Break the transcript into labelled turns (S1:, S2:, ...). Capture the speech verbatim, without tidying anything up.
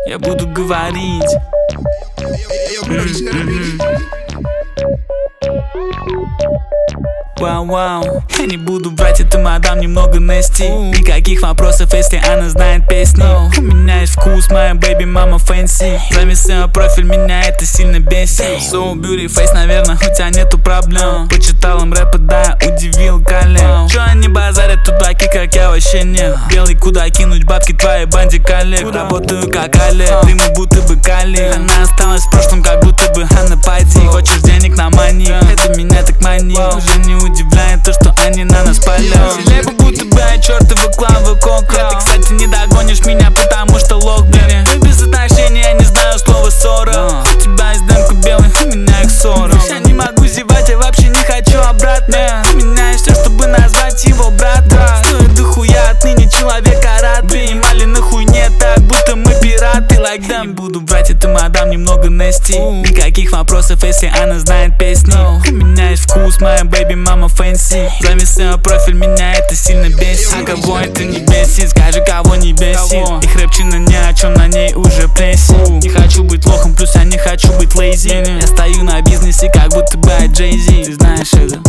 S1: Я буду говорить. Вау, вау, я не буду брать эту мадам немного Нести. Никаких вопросов, если она знает песни. У меня есть вкус, моя бэйби мама фэнси. Зависла профиль, меня это сильно бесит. So beauty face, наверное, у тебя нету проблем. Почитал им рэпа, да, удивил коллег. Чё они базарят, тудаки, как я вообще нет. Белый куда кинуть бабки твоей банде коллег. Работаю как Олег, дымы будто бы калий. Она осталась в прошлом, как будто бы Анна Пайди. Хочешь денег на мани, это меня так манит. Уже не удивляет то, что они на нас палят. Селеба будто бы от чертова Клава Кока. Ты, кстати, не догонишь меня, потому что лог, блин. Мы без отношений, я не знаю слова ссора. У тебя есть демка белый, у меня их сорок. Я не могу зевать, я вообще не хочу обратно. У меня есть все, чтобы назвать его брата. Стоит дохуя, отныне человека рад. Принимали нахуй не так, будто мы пираты, like them. Не буду брать эту мадам немного Нести. Никаких вопросов, если она знает песни. У меня есть вкус, моя бэйби мама фэнси. Зависла профиль, меня это сильно бесит. А кого это не бесит, скажи, кого не бесит. Их рэпчина ни о чем, на ней уже прессинг. Не хочу быть лохом, плюс я не хочу быть лейзи. Я стою на бизнесе, как будто бы от Джей Зи. Ты знаешь это?